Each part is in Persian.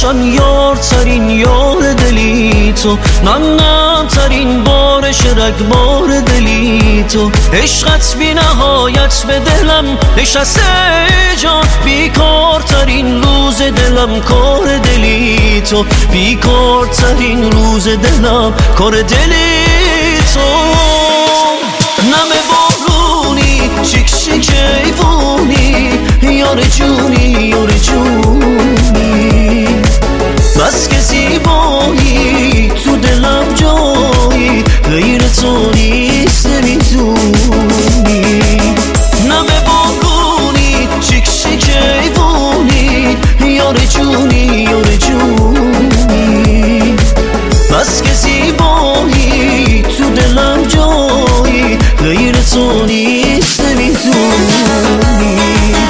جان یارترین یار دلی تو، نم ترین بارش رگبار دلی تو. عشقت بی نهایت به دلم نشسته جان، بیکارترین روز دلم کار دلی تو، بیکارترین روز دلم کار دلی تو. نم بارونی شک شک ایوونی، یار جونی یار جونی، بس که زیبایی تو دلم جایی، غیر تو نیست نمیدونی. نم بارونی شک شک ایوونی، یار جونی یار جونی، بس که زیبایی تو دلم جایی، غیر تو نیست نمیدونی.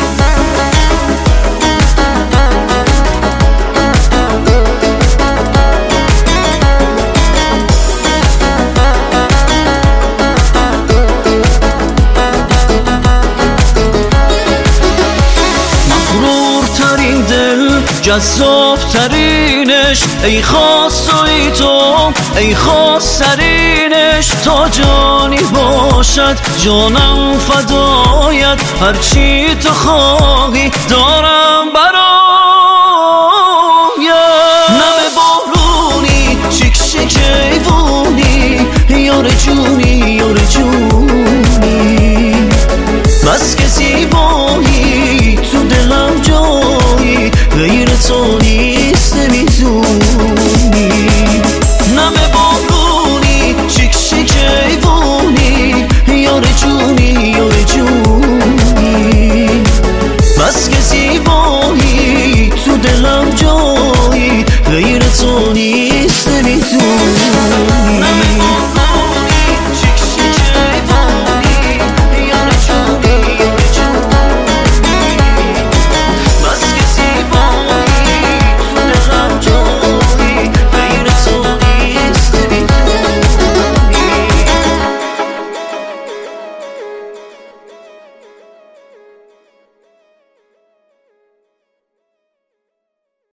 جذاب ترینش ای خاص و ای تو، ای خاص ترینش، تا جانی باشد جانم فدایت، هرچی تو خواهی دارم برای